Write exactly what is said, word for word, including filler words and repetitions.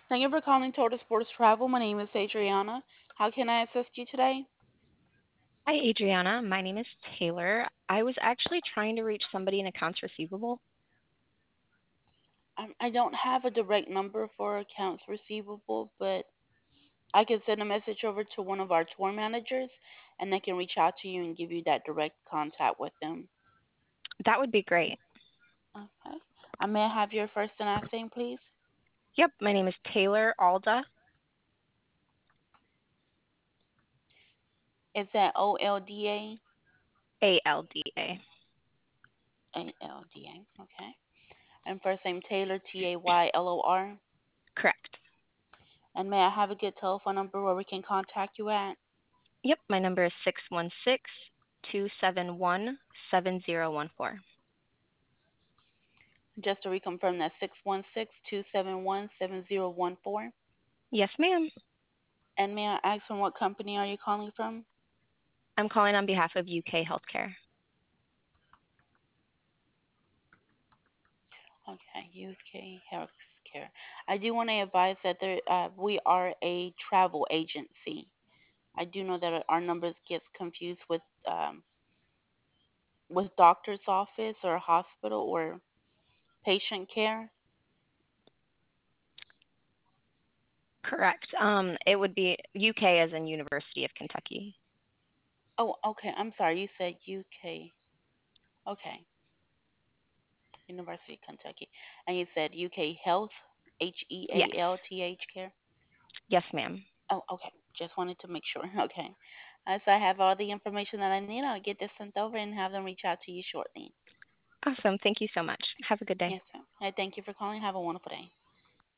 Thank you for calling Total Sports Travel. My name is Adriana. How can I assist you today? Hi, Adriana. My name is Taylor. I was actually trying to reach somebody in accounts receivable. Um, I don't have a direct number for accounts receivable, but I can send a message over to one of our tour managers, and they can reach out to you and give you that direct contact with them. That would be great. Okay. Uh, may I have your first and last name, please? Yep, my name is Taylor Alda, Is that O L D A? A L D A. A L D A. Okay. And first name Taylor, T A Y L O R. Correct. And may I have a good telephone number where we can contact you at? Yep, my number is six one six, two seven one, seven zero one four. Just to reconfirm, that's six one six, two seven one, seven zero one four. Yes, ma'am. And may I ask from what company are you calling from? I'm calling on behalf of U K Healthcare. Okay, U K Healthcare. I do want to advise that there, uh, we are a travel agency. I do know that our numbers gets confused with um, with doctor's office or hospital or patient care. Correct. Um, it would be U K as in University of Kentucky. Oh, okay. I'm sorry. You said U K. Okay, University of Kentucky. And you said U K Health, H E Yes. A L T H Care. Yes, ma'am. Oh, okay. Just wanted to make sure. Okay. Uh, so I have all the information that I need. I'll get this sent over and have them reach out to you shortly. Awesome. Thank you so much. Have a good day. Yes, sir. I thank you for calling. Have a wonderful day.